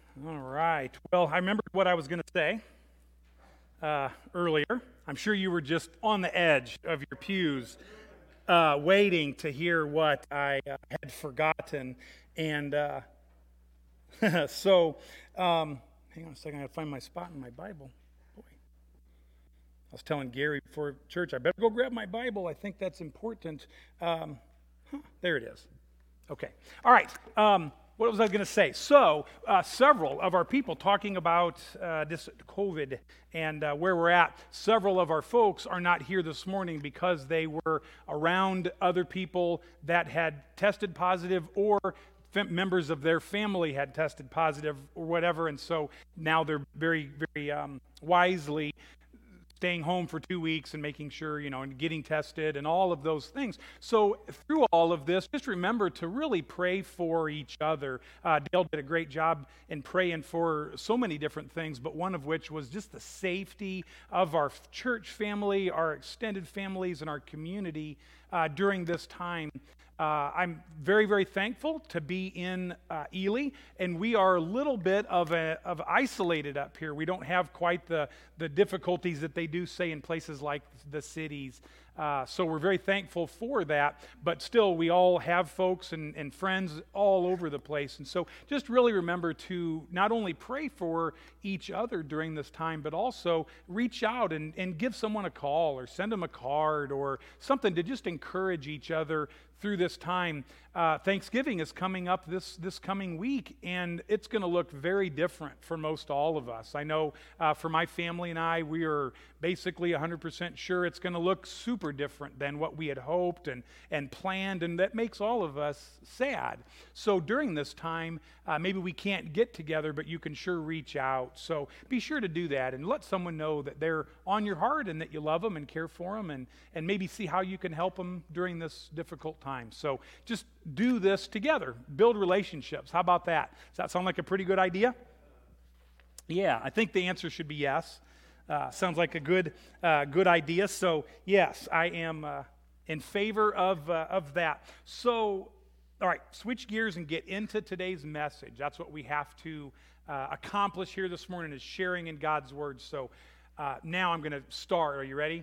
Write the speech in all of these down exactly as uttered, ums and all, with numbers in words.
All right. Well, I remembered what I was going to say uh, earlier. I'm sure you were just on the edge of your pews, uh, waiting to hear what I uh, had forgotten. And uh, so, um, hang on a second. I got to find my spot in my Bible. Boy, I was telling Gary before church, I better go grab my Bible. I think that's important. Um, huh, there it is. Okay. All right. Um, What was I going to say? So, uh, several of our people talking about uh, this COVID and uh, where we're at, several of our folks are not here this morning because they were around other people that had tested positive or fam- members of their family had tested positive or whatever, and so now they're very, very um, wisely staying home for two weeks and making sure, you know, and getting tested and all of those things. So through all of this, just remember to really pray for each other. Uh, Dale did a great job in praying for so many different things, but one of which was just the safety of our church family, our extended families, and our community uh, during this time. Uh, I'm very, very thankful to be in uh, Ely, and we are a little bit of a of isolated up here. We don't have quite the the difficulties that they do, say, in places like the cities. Uh, so we're very thankful for that, but still we all have folks and, and friends all over the place. And so just really remember to not only pray for each other during this time, but also reach out and, and give someone a call or send them a card or something to just encourage each other through this time. Uh, Thanksgiving is coming up this, this coming week, and it's going to look very different for most all of us. I know uh, for my family and I, we are basically one hundred percent sure it's going to look super different than what we had hoped and, and planned, and that makes all of us sad. So during this time, uh, maybe we can't get together, but you can sure reach out. So be sure to do that and let someone know that they're on your heart and that you love them and care for them, and, and maybe see how you can help them during this difficult time. So just do this together. Build relationships. How about that? Does that sound like a pretty good idea? Yeah, I think the answer should be yes. Uh, sounds like a good uh, good idea. So yes, I am uh, in favor of uh, of that. So, all right, switch gears and get into today's message. That's what we have to uh, accomplish here this morning, is sharing in God's Word. So uh, now I'm going to start. Are you ready?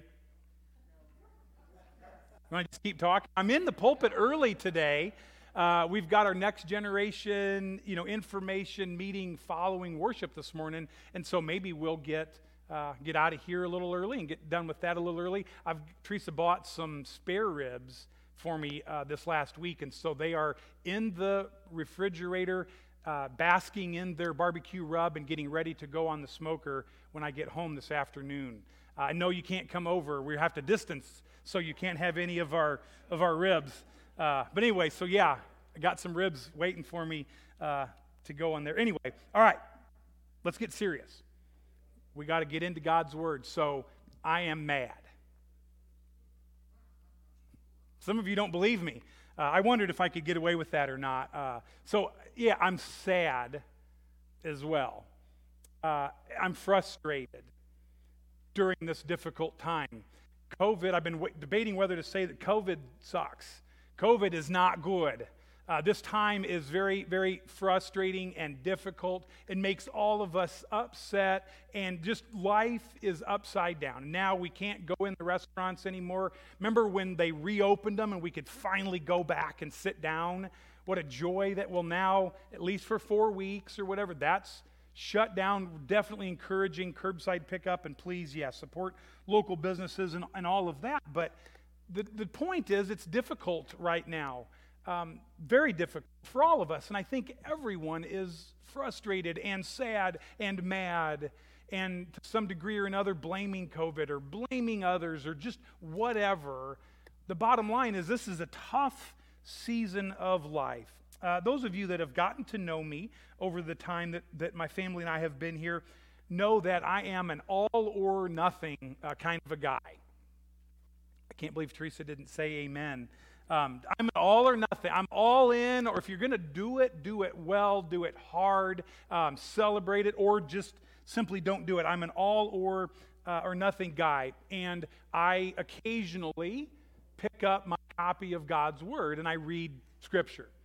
You want to just keep talking? I'm in the pulpit early today. Uh, we've got our next generation, you know, information meeting following worship this morning, and so maybe we'll get uh, get out of here a little early and get done with that a little early. I've Teresa bought some spare ribs for me uh, this last week, and so they are in the refrigerator, uh, basking in their barbecue rub and getting ready to go on the smoker when I get home this afternoon. Uh, I know you can't come over; we have to distance, so you can't have any of our of our ribs. Uh, but anyway, so yeah, I got some ribs waiting for me uh, to go on there. Anyway, all right, let's get serious. We got to get into God's Word. So I am mad. Some of you don't believe me. Uh, I wondered if I could get away with that or not. Uh, so yeah, I'm sad as well. Uh, I'm frustrated during this difficult time. COVID, I've been w- debating whether to say that COVID sucks. COVID is not good. Uh, this time is very, very frustrating and difficult. It makes all of us upset, and just life is upside down. Now we can't go in the restaurants anymore. Remember when they reopened them and we could finally go back and sit down? What a joy that will now, at least for four weeks or whatever, that's shut down. Definitely encouraging curbside pickup, and please, yes, support local businesses and, and all of that. But the, the point is, it's difficult right now. Um, very difficult for all of us. And I think everyone is frustrated and sad and mad, and to some degree or another blaming COVID or blaming others or just whatever. The bottom line is, this is a tough season of life. Uh, those of you that have gotten to know me over the time that, that my family and I have been here know that I am an all or nothing uh, kind of a guy. I can't believe Teresa didn't say amen. Um, I'm an all or nothing. I'm all in, or if you're going to do it, do it well, do it hard, um, celebrate it, or just simply don't do it. I'm an all or uh, or nothing guy, and I occasionally pick up my copy of God's Word and I read Scripture.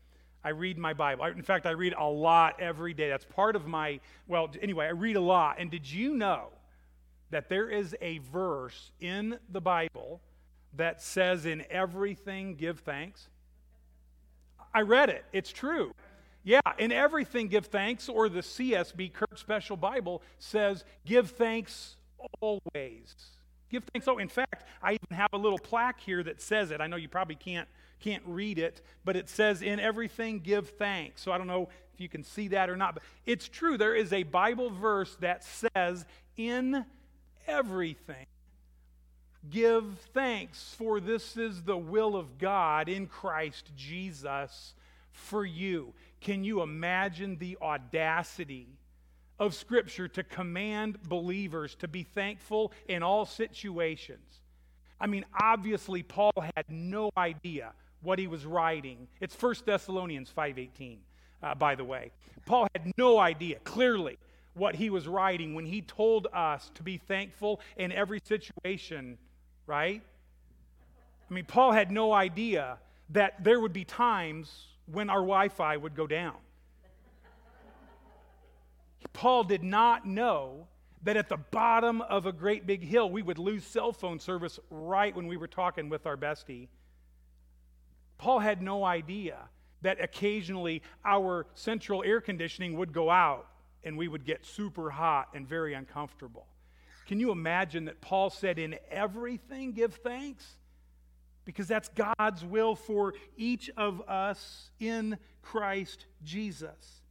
I read my Bible. I, in fact, I read a lot every day. That's part of my, well, anyway, I read a lot. And did you know that there is a verse in the Bible that says, in everything give thanks? I read it. It's true. Yeah, in everything give thanks, or the C S B, Kirk Special Bible, says, give thanks always. Give thanks. Oh, in fact, I even have a little plaque here that says it. I know you probably can't can't read it, but it says, in everything give thanks. So I don't know if you can see that or not, but it's true. There is a Bible verse that says, in everything give thanks, for this is the will of God in Christ Jesus for you. Can you imagine the audacity of Scripture to command believers to be thankful in all situations? I mean, obviously, Paul had no idea what he was writing. It's First Thessalonians five eighteen, uh, by the way. Paul had no idea, clearly, what he was writing when he told us to be thankful in every situation, right? I mean, Paul had no idea that there would be times when our Wi-Fi would go down. Paul did not know that at the bottom of a great big hill, we would lose cell phone service right when we were talking with our bestie. Paul had no idea that occasionally our central air conditioning would go out and we would get super hot and very uncomfortable. Can you imagine that Paul said, in everything give thanks? Because that's God's will for each of us in Christ Jesus.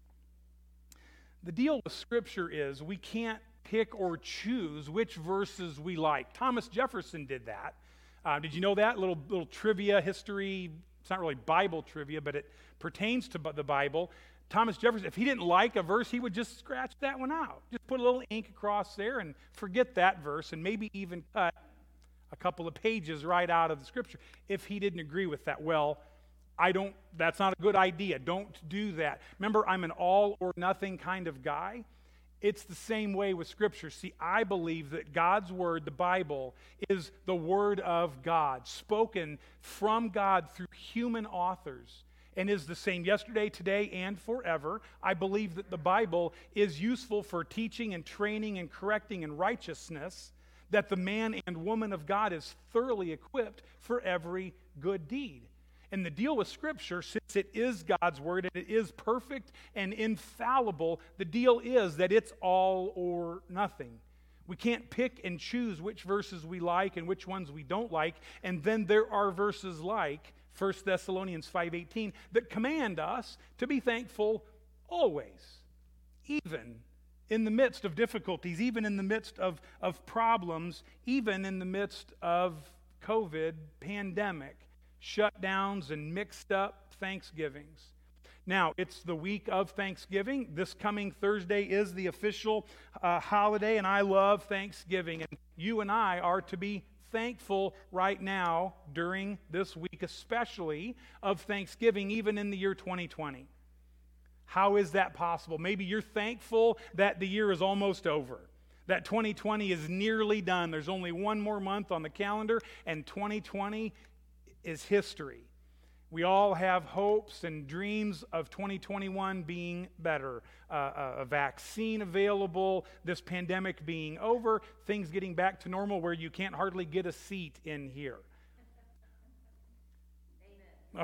The deal with Scripture is we can't pick or choose which verses we like. Thomas Jefferson did that. Uh, did you know that? Little, little trivia, history. It's not really Bible trivia, but it pertains to the Bible. Thomas Jefferson, if he didn't like a verse, he would just scratch that one out. Just put a little ink across there and forget that verse, and maybe even cut a couple of pages right out of the Scripture if he didn't agree with that. Well, I don't, that's not a good idea. Don't do that. Remember, I'm an all or nothing kind of guy. It's the same way with Scripture. See, I believe that God's Word, the Bible, is the Word of God, spoken from God through human authors, and is the same yesterday, today, and forever. I believe that the Bible is useful for teaching and training and correcting in righteousness, that the man and woman of God is thoroughly equipped for every good deed. And the deal with Scripture, since it is God's Word and it is perfect and infallible, the deal is that it's all or nothing. We can't pick and choose which verses we like and which ones we don't like. And then there are verses like First Thessalonians five eighteen that command us to be thankful always, even in the midst of difficulties, even in the midst of, of problems, even in the midst of COVID pandemic, shutdowns, and mixed up Thanksgivings. Now, it's the week of Thanksgiving. This coming Thursday is the official uh, holiday, and I love Thanksgiving. And you and I are to be thankful right now during this week, especially of Thanksgiving, even in the year twenty twenty. How is that possible? Maybe you're thankful that the year is almost over, that twenty twenty is nearly done. There's only one more month on the calendar, and twenty twenty is history. We all have hopes and dreams of twenty twenty-one being better, uh, a vaccine available, this pandemic being over, things getting back to normal where you can't hardly get a seat in here. Amen.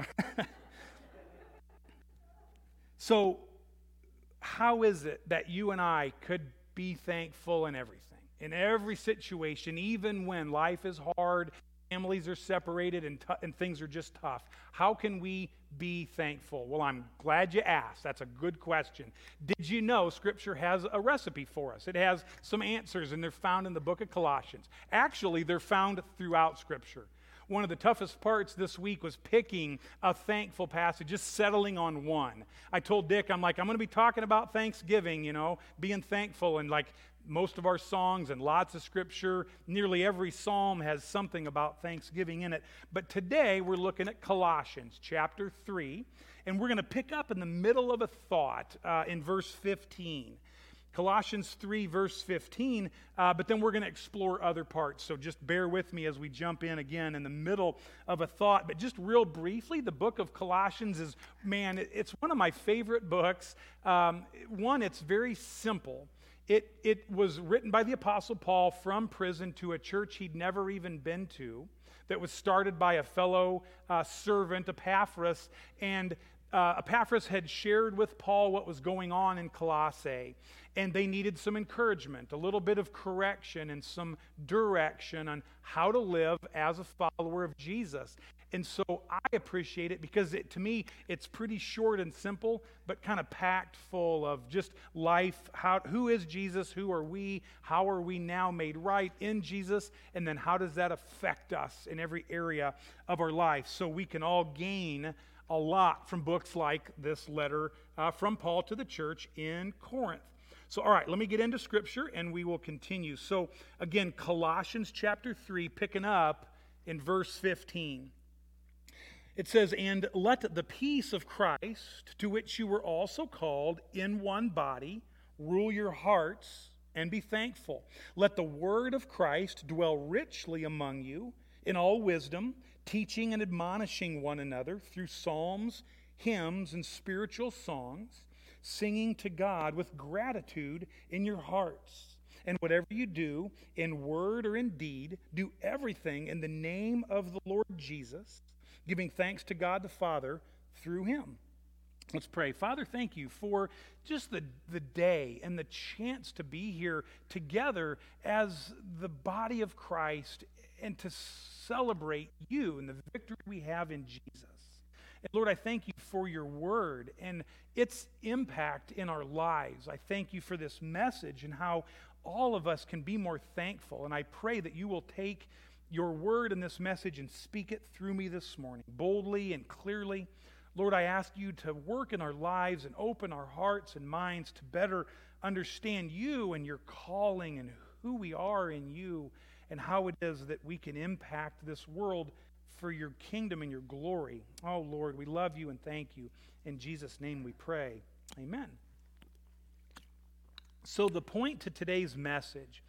So, how is it that you and I could be thankful in everything, in every situation, even when life is hard, families are separated, and, t- and things are just tough? How can we be thankful? Well, I'm glad you asked. That's a good question. Did you know Scripture has a recipe for us? It has some answers, and they're found in the book of Colossians. Actually, they're found throughout Scripture. One of the toughest parts this week was picking a thankful passage, just settling on one. I told Dick, I'm like, I'm going to be talking about Thanksgiving, you know, being thankful, and like most of our songs and lots of Scripture, nearly every psalm has something about Thanksgiving in it. But today we're looking at Colossians chapter three, and we're going to pick up in the middle of a thought uh, in verse fifteen. Colossians three, verse fifteen, uh, but then we're going to explore other parts. So just bear with me as we jump in again in the middle of a thought. But just real briefly, the book of Colossians is, man, it, it's one of my favorite books. Um, one, it's very simple. It, it was written by the Apostle Paul from prison to a church he'd never even been to, that was started by a fellow uh, servant, Epaphras, and uh, Epaphras had shared with Paul what was going on in Colossae, and they needed some encouragement, a little bit of correction and some direction on how to live as a follower of Jesus. And so I appreciate it because it, to me, it's pretty short and simple, but kind of packed full of just life. How, who is Jesus? Who are we? How are we now made right in Jesus? And then how does that affect us in every area of our life? So we can all gain a lot from books like this letter uh, from Paul to the church in Corinth. So, all right, let me get into Scripture and we will continue. So, again, Colossians chapter three, picking up in verse fifteen. It says, "And let the peace of Christ, to which you were also called in one body, rule your hearts, and be thankful. Let the word of Christ dwell richly among you in all wisdom, teaching and admonishing one another through psalms, hymns, and spiritual songs, singing to God with gratitude in your hearts. And whatever you do, in word or in deed, do everything in the name of the Lord Jesus, giving thanks to God the Father through him." Let's pray. Father, thank you for just the, the day and the chance to be here together as the body of Christ and to celebrate you and the victory we have in Jesus. And Lord, I thank you for your word and its impact in our lives. I thank you for this message and how all of us can be more thankful. And I pray that you will take your word and this message and speak it through me this morning, boldly and clearly. Lord, I ask you to work in our lives and open our hearts and minds to better understand you and your calling and who we are in you and how it is that we can impact this world for your kingdom and your glory. Oh, Lord, we love you and thank you. In Jesus' name we pray. Amen. So the point to today's message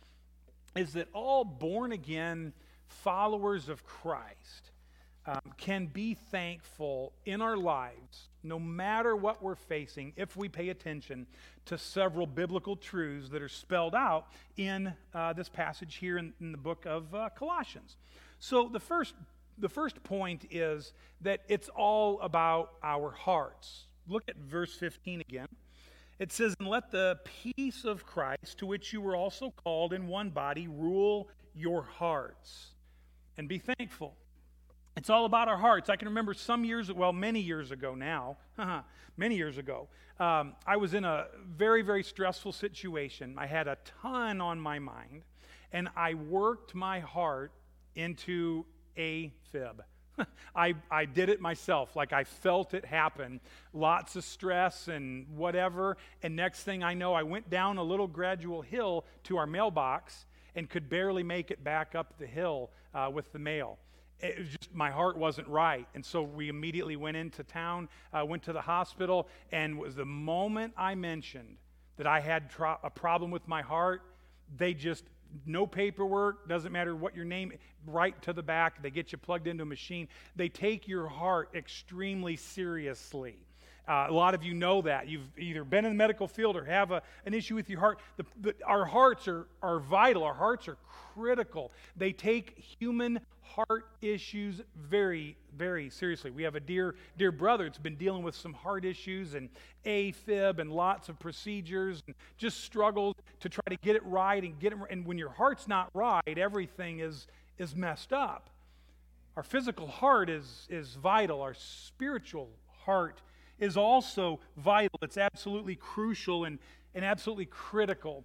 is that all born-again followers of Christ um, can be thankful in our lives, no matter what we're facing, if we pay attention to several biblical truths that are spelled out in uh, this passage here in, in the book of uh, Colossians. So the first, the first point is that it's all about our hearts. Look at verse fifteen again. It says, "And let the peace of Christ, to which you were also called in one body, rule your hearts, and be thankful." It's all about our hearts. I can remember some years, well, many years ago now, many years ago, um, I was in a very, very stressful situation. I had a ton on my mind, and I worked my heart into a fib. I, I did it myself, like I felt it happen. Lots of stress and whatever, and next thing I know, I went down a little gradual hill to our mailbox and could barely make it back up the hill uh, with the mail. It was just, my heart wasn't right. And so we immediately went into town, uh, went to the hospital, and was the moment I mentioned that I had tro- a problem with my heart, they just, no paperwork, doesn't matter what your name, right to the back, they get you plugged into a machine. They take your heart extremely seriously. Uh, a lot of you know that. You've either been in the medical field or have a, an issue with your heart. The, the, our hearts are, are vital. Our hearts are critical. They take human heart issues very, very seriously. We have a dear, dear brother that's been dealing with some heart issues and AFib and lots of procedures and just struggles to try to get it right and get it. And when your heart's not right, everything is is messed up. Our physical heart is is vital. Our spiritual heart is also vital. It's absolutely crucial and, and absolutely critical.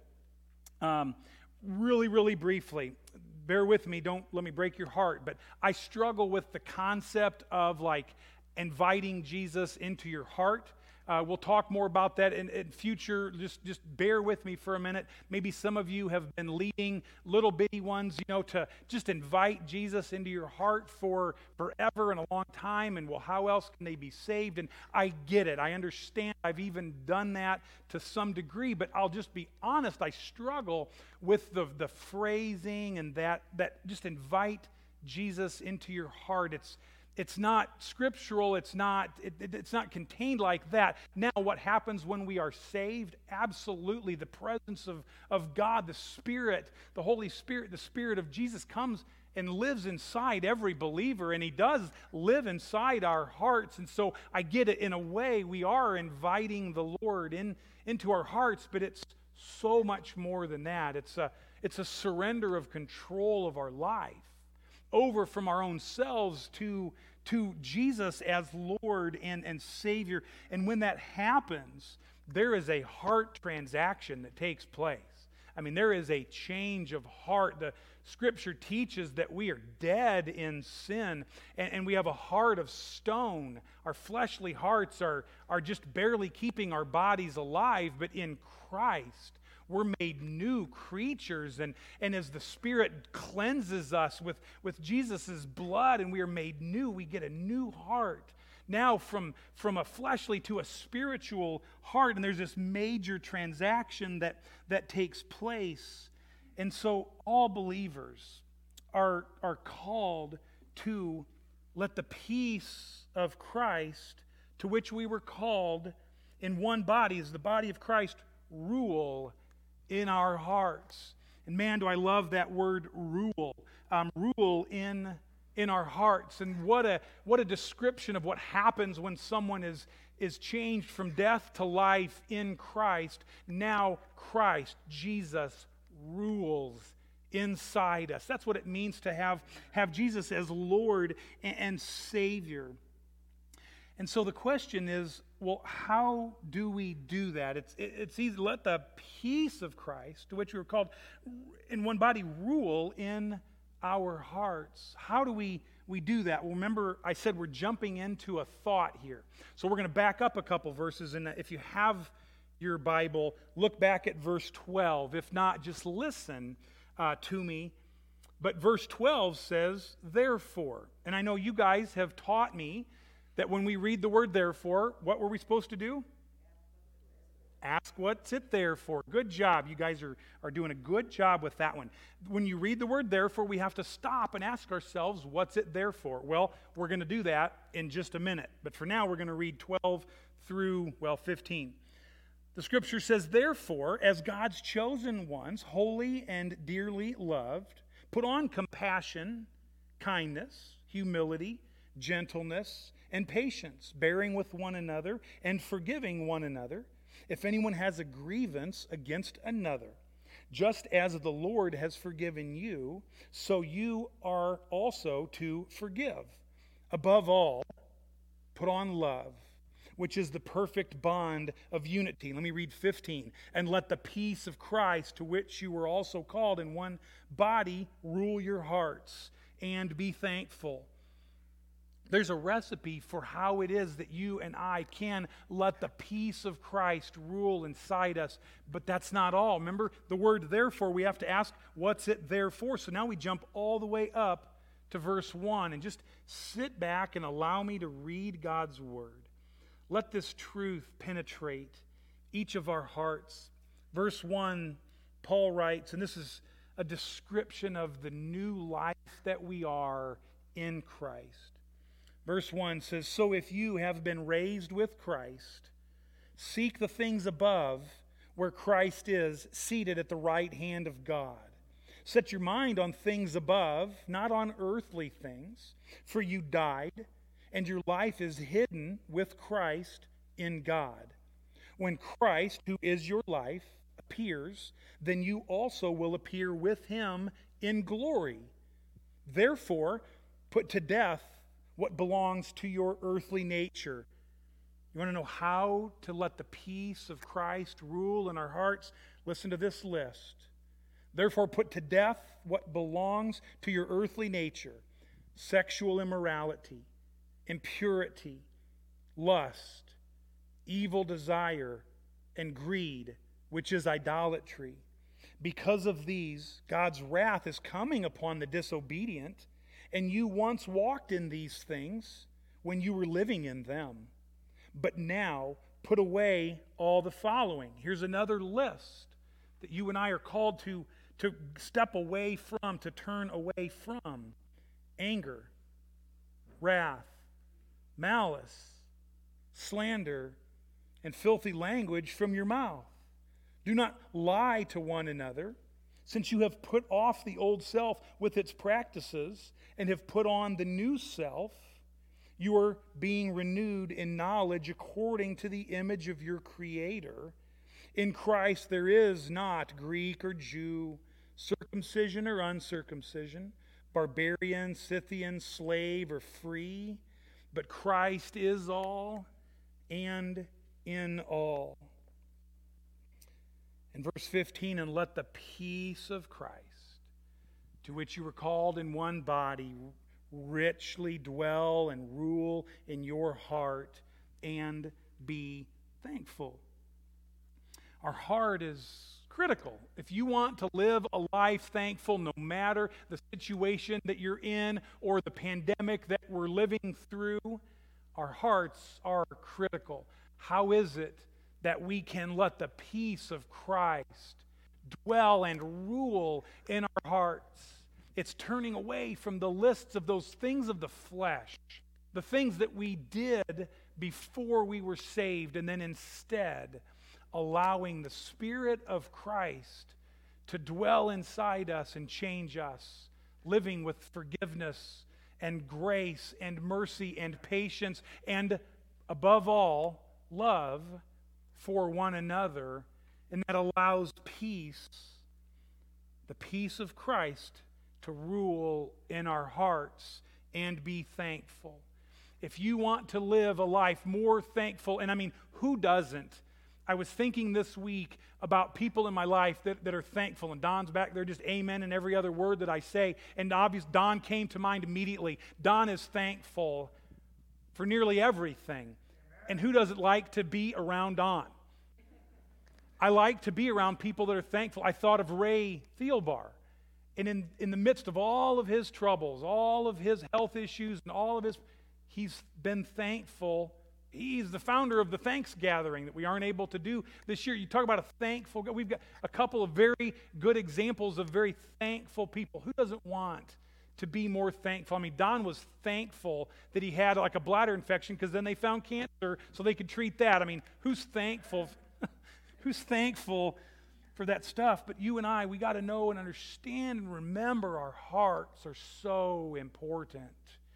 Um, really, really briefly, bear with me, don't let me break your heart, but I struggle with the concept of like inviting Jesus into your heart. Uh, we'll talk more about that in, in future. Just, just bear with me for a minute. Maybe some of you have been leading little bitty ones, you know, to just invite Jesus into your heart for forever and a long time. And well, how else can they be saved? And I get it. I understand. I've even done that to some degree. But I'll just be honest. I struggle with the the phrasing and that that just invite Jesus into your heart. It's It's not scriptural. It's not, it, it, it's not contained like that. Now, what happens when we are saved? Absolutely. The presence of, of God, the Spirit, the Holy Spirit, the Spirit of Jesus comes and lives inside every believer, and He does live inside our hearts. And so I get it. In a way, we are inviting the Lord in, into our hearts, but it's so much more than that. It's a, it's a surrender of control of our life over from our own selves to, to Jesus as Lord and, and Savior. And when that happens, there is a heart transaction that takes place. I mean, there is a change of heart. The Scripture teaches that we are dead in sin, and, and we have a heart of stone. Our fleshly hearts are, are just barely keeping our bodies alive, but in Christ, we're made new creatures, and, and as the Spirit cleanses us with, with Jesus' blood and we are made new, we get a new heart. Now from, from a fleshly to a spiritual heart, and there's this major transaction that, that takes place. And so all believers are, are called to let the peace of Christ, to which we were called in one body, as the body of Christ, rule in our hearts. And man, do I love that word rule. Um, rule in, in our hearts. And what a what a description of what happens when someone is, is changed from death to life in Christ. Now Christ, Jesus, rules inside us. That's what it means to have, have Jesus as Lord and, and Savior. And so the question is, well, how do we do that? It's, it's easy. Let the peace of Christ, to which we were called in one body, rule in our hearts. How do we, we do that? Well, remember, I said we're jumping into a thought here. So we're going to back up a couple verses. And if you have your Bible, look back at verse twelve. If not, just listen uh, to me. But verse twelve says, therefore. And I know you guys have taught me that when we read the word therefore, what were we supposed to do? Ask what's it there for. Good job. You guys are, are doing a good job with that one. When you read the word therefore, we have to stop and ask ourselves, what's it there for? Well, we're going to do that in just a minute. But for now, we're going to read twelve through, well, fifteen. The Scripture says, therefore, as God's chosen ones, holy and dearly loved, put on compassion, kindness, humility, gentleness, and patience, bearing with one another and forgiving one another, if anyone has a grievance against another. Just as the Lord has forgiven you, so you are also to forgive. Above all, put on love, which is the perfect bond of unity. Let me read fifteen. And let the peace of Christ, to which you were also called in one body, rule your hearts, and be thankful. There's a recipe for how it is that you and I can let the peace of Christ rule inside us. But that's not all. Remember the word therefore, we have to ask, what's it there for? So now we jump all the way up to verse one and just sit back and allow me to read God's word. Let this truth penetrate each of our hearts. Verse one, Paul writes, and this is a description of the new life that we are in Christ. Verse one says, so if you have been raised with Christ, seek the things above where Christ is, seated at the right hand of God. Set your mind on things above, not on earthly things, for you died, and your life is hidden with Christ in God. When Christ, who is your life, appears, then you also will appear with him in glory. Therefore, put to death what belongs to your earthly nature. You want to know how to let the peace of Christ rule in our hearts? Listen to this list. Therefore, put to death what belongs to your earthly nature: sexual immorality, impurity, lust, evil desire, and greed, which is idolatry. Because of these, God's wrath is coming upon the disobedient, and you once walked in these things when you were living in them. But now, put away all the following. Here's another list that you and I are called to, to step away from, to turn away from. Anger, wrath, malice, slander, and filthy language from your mouth. Do not lie to one another, since you have put off the old self with its practices and have put on the new self. You are being renewed in knowledge according to the image of your Creator. In Christ there is not Greek or Jew, circumcision or uncircumcision, barbarian, Scythian, slave or free, but Christ is all and in all. In verse fifteen, and let the peace of Christ, to which you were called in one body, richly dwell and rule in your heart, and be thankful. Our heart is critical. If you want to live a life thankful, no matter the situation that you're in or the pandemic that we're living through, our hearts are critical. How is it that we can let the peace of Christ dwell and rule in our hearts? It's turning away from the lists of those things of the flesh, the things that we did before we were saved, and then instead allowing the Spirit of Christ to dwell inside us and change us, living with forgiveness and grace and mercy and patience and, above all, love for one another, and that allows peace, the peace of Christ, to rule in our hearts and be thankful. If you want to live a life more thankful, and I mean, who doesn't? I was thinking this week about people in my life that, that are thankful, and Don's back there just amen in every other word that I say, and obviously Don came to mind immediately. Don is thankful for nearly everything, and who doesn't like to be around Don? I like to be around people that are thankful. I thought of Ray Thielbar, and in, in the midst of all of his troubles, all of his health issues, and all of his, he's been thankful. He's the founder of the Thanks Gathering that we aren't able to do this year. You talk about a thankful God. We've got a couple of very good examples of very thankful people. Who doesn't want to be more thankful? I mean, Don was thankful that he had like a bladder infection because then they found cancer so they could treat that. I mean, who's thankful? Who's thankful for that stuff? But you and I, we got to know and understand and remember our hearts are so important.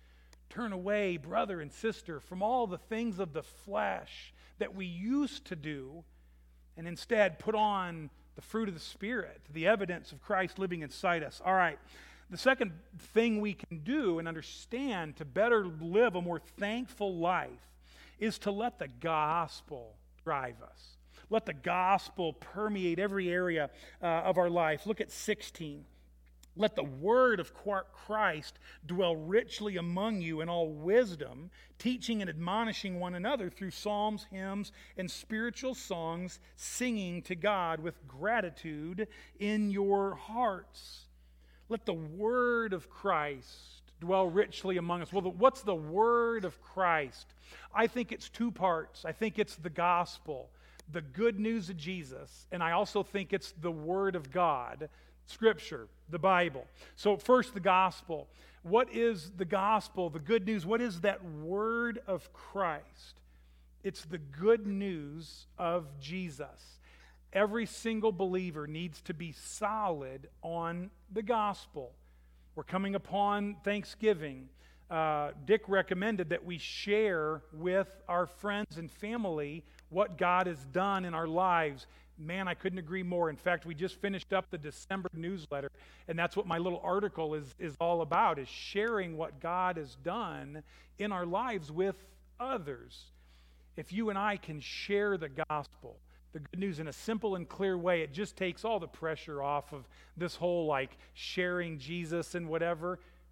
Turn away, brother and sister, from all the things of the flesh that we used to do, and instead put on the fruit of the Spirit, the evidence of Christ living inside us. All right, the second thing we can do and understand to better live a more thankful life is to let the gospel drive us. Let the gospel permeate every area uh, of our life. Look at sixteen. Let the word of Christ dwell richly among you in all wisdom, teaching and admonishing one another through psalms, hymns, and spiritual songs, singing to God with gratitude in your hearts. Let the word of Christ dwell richly among us. Well, what's the word of Christ? I think it's two parts. I think it's the gospel, the good news of Jesus, and I also think it's the word of God, Scripture, the Bible. So first, the gospel. What is the gospel, the good news? What is that word of Christ? It's the good news of Jesus. Every single believer needs to be solid on the gospel. We're coming upon Thanksgiving. Uh, Dick recommended that we share with our friends and family what God has done in our lives. Man, I couldn't agree more. In fact, we just finished up the December newsletter, and that's what my little article is, is all about, is sharing what God has done in our lives with others. If you and I can share the gospel, the good news in a simple and clear way, it just takes all the pressure off of this whole like sharing Jesus and whatever.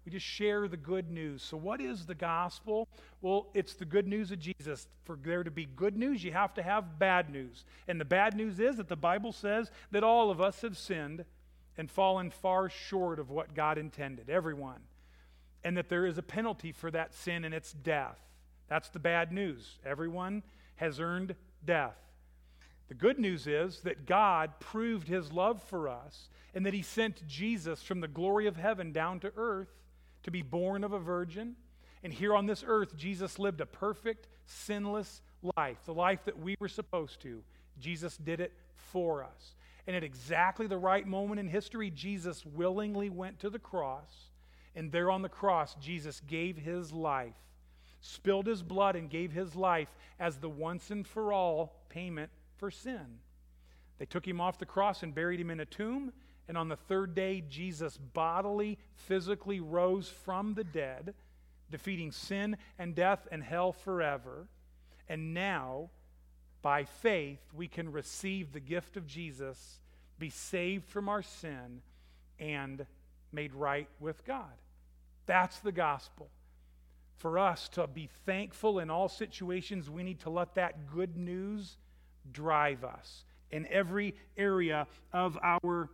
We just share the good news. So what is the gospel? Well, it's the good news of Jesus. For there to be good news, you have to have bad news. And the bad news is that the Bible says that all of us have sinned and fallen far short of what God intended, everyone. And that there is a penalty for that sin, and it's death. That's the bad news. Everyone has earned death. The good news is that God proved his love for us, and that he sent Jesus from the glory of heaven down to earth to be born of a virgin. And here on this earth, Jesus lived a perfect, sinless life, the life that we were supposed to. Jesus did it for us. And at exactly the right moment in history, Jesus willingly went to the cross. And there on the cross, Jesus gave his life, spilled his blood and gave his life as the once and for all payment for sin. They took him off the cross and buried him in a tomb. And on the third day, Jesus bodily, physically rose from the dead, defeating sin and death and hell forever. And now, by faith, we can receive the gift of Jesus, be saved from our sin, and made right with God. That's the gospel. For us to be thankful in all situations, we need to let that good news drive us in every area of our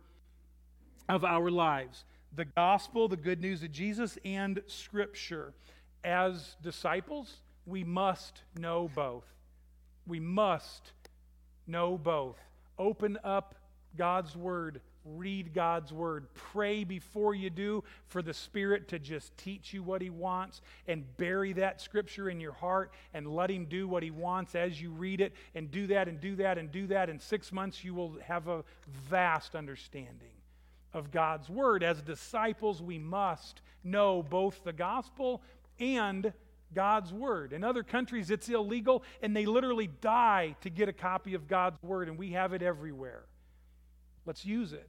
of our lives. The gospel, the good news of Jesus, and Scripture. As disciples, we must know both. We must know both. Open up God's Word. Read God's Word. Pray before you do for the Spirit to just teach you what he wants, and bury that Scripture in your heart and let him do what he wants as you read it, and do that and do that and do that. In six months you will have a vast understanding of God's Word. As disciples, we must know both the gospel and God's Word. In other countries, it's illegal, and they literally die to get a copy of God's Word, and we have it everywhere. Let's use it.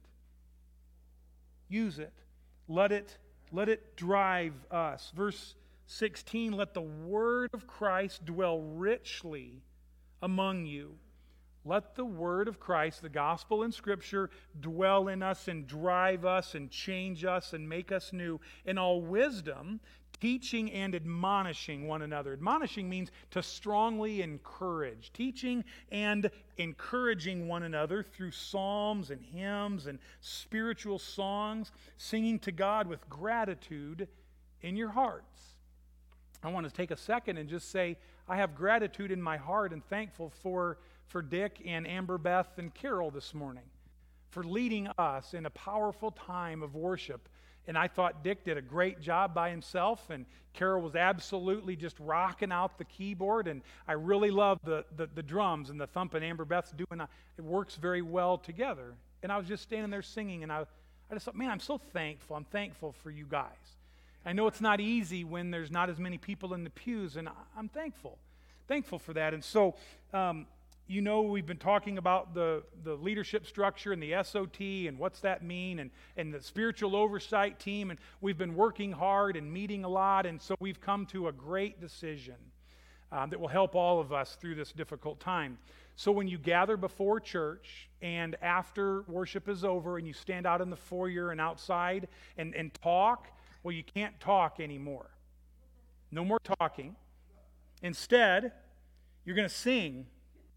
Use it. Let it, let it drive us. Verse sixteen, let the word of Christ dwell richly among you. Let the word of Christ, the gospel and Scripture, dwell in us and drive us and change us and make us new in all wisdom, teaching and admonishing one another. Admonishing means to strongly encourage. Teaching and encouraging one another through psalms and hymns and spiritual songs, singing to God with gratitude in your hearts. I want to take a second and just say, I have gratitude in my heart and thankful for, for Dick and Amber Beth and Carol this morning for leading us in a powerful time of worship. And I thought Dick did a great job by himself, and Carol was absolutely just rocking out the keyboard, and I really love the, the, the drums and the thumping Amber Beth's doing. It works very well together. And I was just standing there singing, and I, I just thought, man, I'm so thankful. I'm thankful for you guys. I know it's not easy when there's not as many people in the pews, and I'm thankful. Thankful for that. And so, um, you know, we've been talking about the, the leadership structure and the S O T and what's that mean, and, and the spiritual oversight team, and we've been working hard and meeting a lot, and so we've come to a great decision um, that will help all of us through this difficult time. So when you gather before church and after worship is over and you stand out in the foyer and outside and, and talk, well, you can't talk anymore. No more talking. Instead, you're going to sing.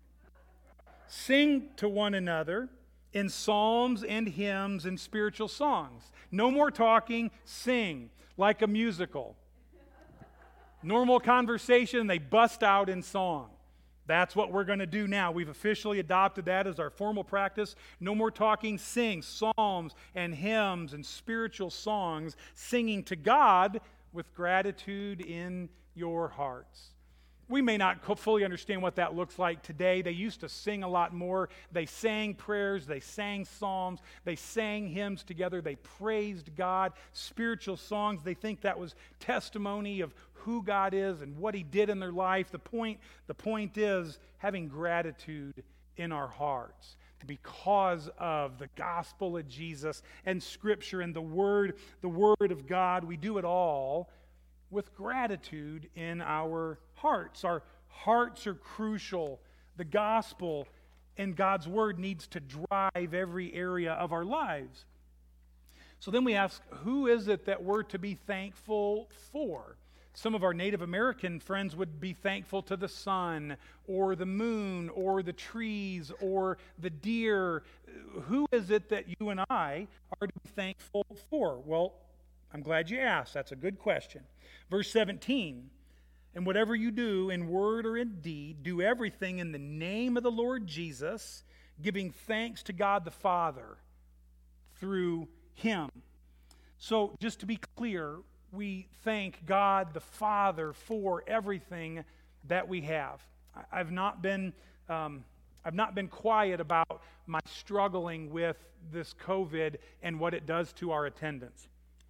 Sing to one another in psalms and hymns and spiritual songs. No more talking, sing like a musical. Normal conversation, they bust out in song. That's what we're going to do now. We've officially adopted that as our formal practice. No more talking, sing psalms and hymns and spiritual songs, singing to God with gratitude in your hearts. We may not fully understand what that looks like today. They used to sing a lot more. They sang prayers. They sang psalms. They sang hymns together. They praised God. Spiritual songs. They think that was testimony of who God is and what he did in their life. The point, the point is having gratitude in our hearts because of the gospel of Jesus and Scripture and the Word, the Word of God. We do it all with gratitude in our hearts. Our hearts are crucial. The gospel and God's Word needs to drive every area of our lives. So then we ask, who is it that we're to be thankful for? Some of our Native American friends would be thankful to the sun or the moon or the trees or the deer. Who is it that you and I are to be thankful for? Well, I'm glad you asked. That's a good question. Verse seventeen, and whatever you do in word or in deed, do everything in the name of the Lord Jesus, giving thanks to God the Father through Him. So just to be clear, we thank God the Father for everything that we have. I've not been um, I've not been quiet about my struggling with this COVID and what it does to our attendance.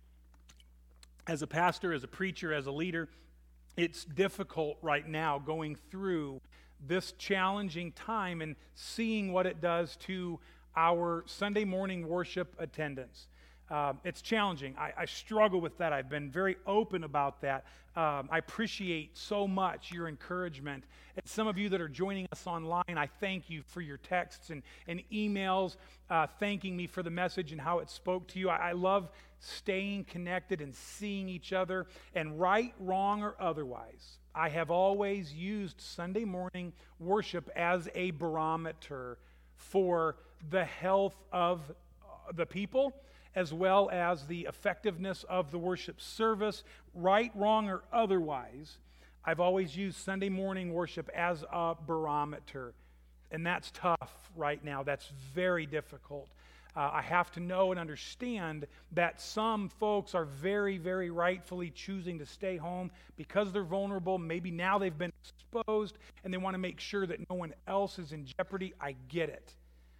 As a pastor, as a preacher, as a leader, it's difficult right now going through this challenging time and seeing what it does to our Sunday morning worship attendance. Um, it's challenging. I, I struggle with that. I've been very open about that. Um, I appreciate so much your encouragement. And some of you that are joining us online, I thank you for your texts and, and emails uh, thanking me for the message and how it spoke to you. I, I love staying connected and seeing each other. And right, wrong, or otherwise, I have always used Sunday morning worship as a barometer for the health of the people, as well as the effectiveness of the worship service, right, wrong, or otherwise. I've always used Sunday morning worship as a barometer, and that's tough right now. That's very difficult. Uh, I have to know and understand that some folks are very, very rightfully choosing to stay home because they're vulnerable. Maybe now they've been exposed, and they want to make sure that no one else is in jeopardy. I get it.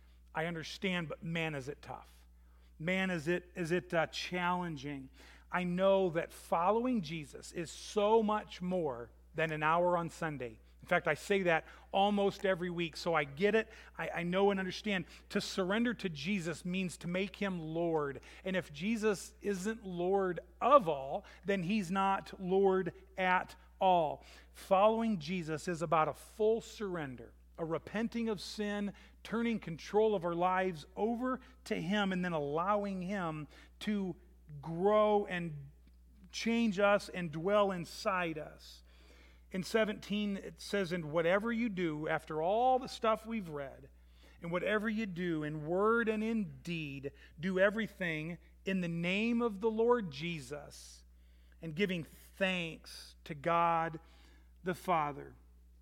I understand, but man, is it tough. Man, is it is it uh, challenging. I know that following Jesus is so much more than an hour on Sunday. In fact, I say that almost every week, so I get it. I, I know and understand. To surrender to Jesus means to make Him Lord. And if Jesus isn't Lord of all, then He's not Lord at all. Following Jesus is about a full surrender, a repenting of sin, turning control of our lives over to Him, and then allowing Him to grow and change us and dwell inside us. In seventeen, it says, and whatever you do, after all the stuff we've read, and whatever you do in word and in deed, do everything in the name of the Lord Jesus, and giving thanks to God the Father.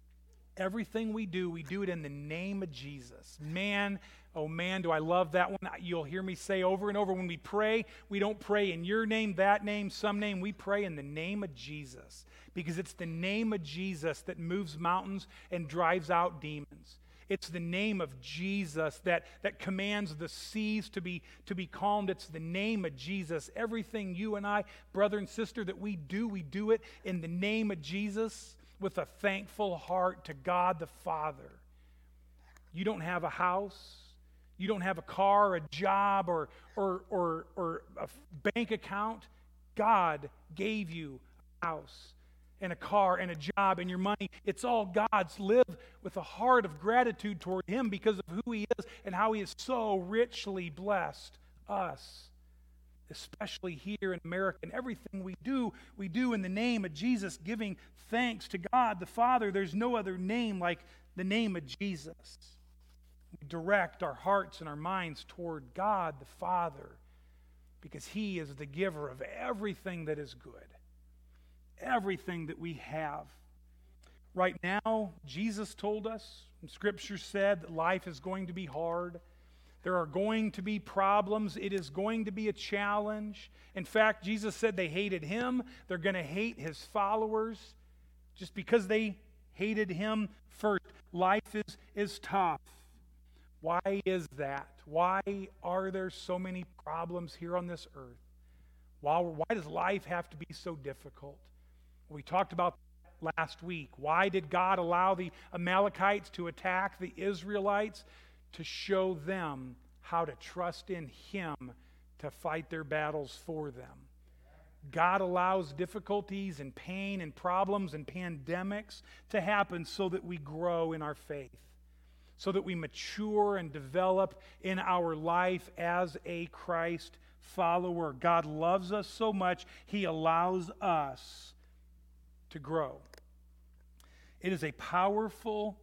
Everything we do, we do it in the name of Jesus. Man, oh man, do I love that one. You'll hear me say over and over, when we pray, we don't pray in your name, that name, some name. We pray in the name of Jesus, because it's the name of Jesus that moves mountains and drives out demons. It's the name of Jesus that, that commands the seas to be, to be calmed. It's the name of Jesus. Everything you and I, brother and sister, that we do, we do it in the name of Jesus, with a thankful heart to God the Father. You don't have a house, you don't have a car, a job, or, or, or, or a bank account. God gave you a house and a car and a job and your money. It's all God's. Live with a heart of gratitude toward Him because of who He is and how He has so richly blessed us, especially here in America. And everything we do, we do in the name of Jesus, giving thanks to God the Father. There's no other name like the name of Jesus. We direct our hearts and our minds toward God the Father because He is the giver of everything that is good, everything that we have. Right now, Jesus told us, and Scripture said, that life is going to be hard. There are going to be problems. It is going to be a challenge. In fact, Jesus said they hated Him. They're going to hate His followers just because they hated Him first. Life is, is tough. Why is that? Why are there so many problems here on this earth? Why, why does life have to be so difficult? We talked about that last week. Why did God allow the Amalekites to attack the Israelites? To show them how to trust in Him to fight their battles for them. God allows difficulties and pain and problems and pandemics to happen so that we grow in our faith, so that we mature and develop in our life as a Christ follower. God loves us so much, He allows us to grow. It is a powerful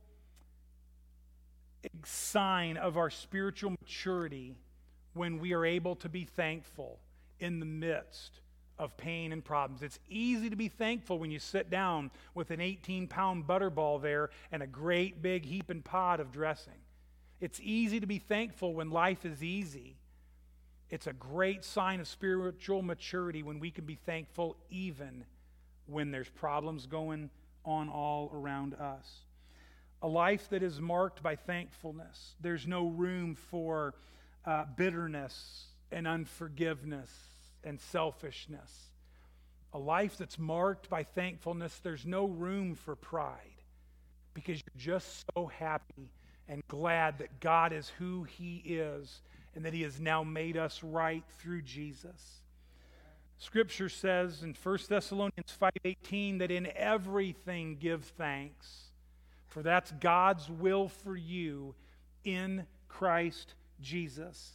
sign of our spiritual maturity when we are able to be thankful in the midst of pain and problems. It's easy to be thankful when you sit down with an eighteen-pound butterball there and a great big heaping pot of dressing. It's easy to be thankful when life is easy. It's a great sign of spiritual maturity when we can be thankful even when there's problems going on all around us. A life that is marked by thankfulness. There's no room for uh, bitterness and unforgiveness and selfishness. A life that's marked by thankfulness, there's no room for pride, because you're just so happy and glad that God is who He is and that He has now made us right through Jesus. Scripture says in First Thessalonians five eighteen that in everything give thanks, for that's God's will for you in Christ Jesus.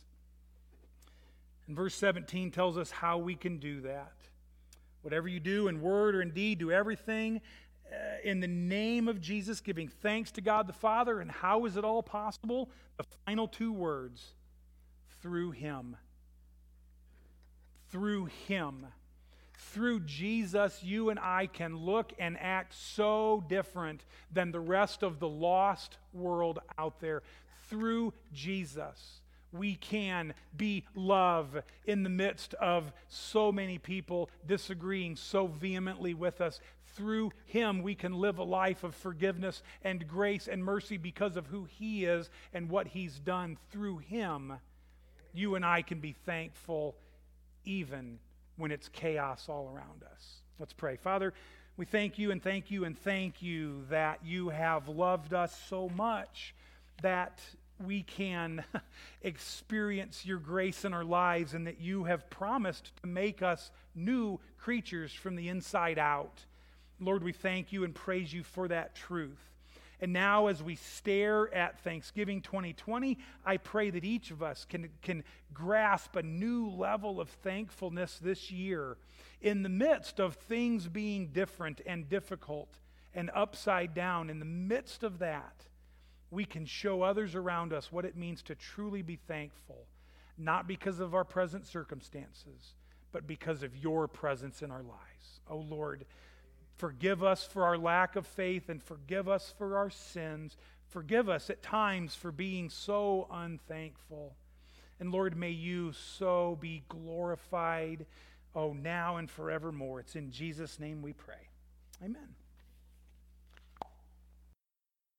And verse seventeen tells us how we can do that. Whatever you do in word or in deed, do everything uh, in the name of Jesus, giving thanks to God the Father. And how is it all possible? The final two words, through Him. Through Him. Through Jesus, you and I can look and act so different than the rest of the lost world out there. Through Jesus, we can be love in the midst of so many people disagreeing so vehemently with us. Through Him, we can live a life of forgiveness and grace and mercy because of who He is and what He's done. Through Him, you and I can be thankful even when it's chaos all around us. Let's pray. Father, we thank You and thank You and thank You that You have loved us so much that we can experience Your grace in our lives, and that You have promised to make us new creatures from the inside out. Lord, we thank You and praise You for that truth. And now as we stare at Thanksgiving twenty twenty, I pray that each of us can, can grasp a new level of thankfulness this year in the midst of things being different and difficult and upside down. In the midst of that, we can show others around us what it means to truly be thankful, not because of our present circumstances, but because of Your presence in our lives. Oh Lord, forgive us for our lack of faith and forgive us for our sins. Forgive us at times for being so unthankful. And Lord, may You so be glorified, oh, now and forevermore. It's in Jesus' name we pray. Amen.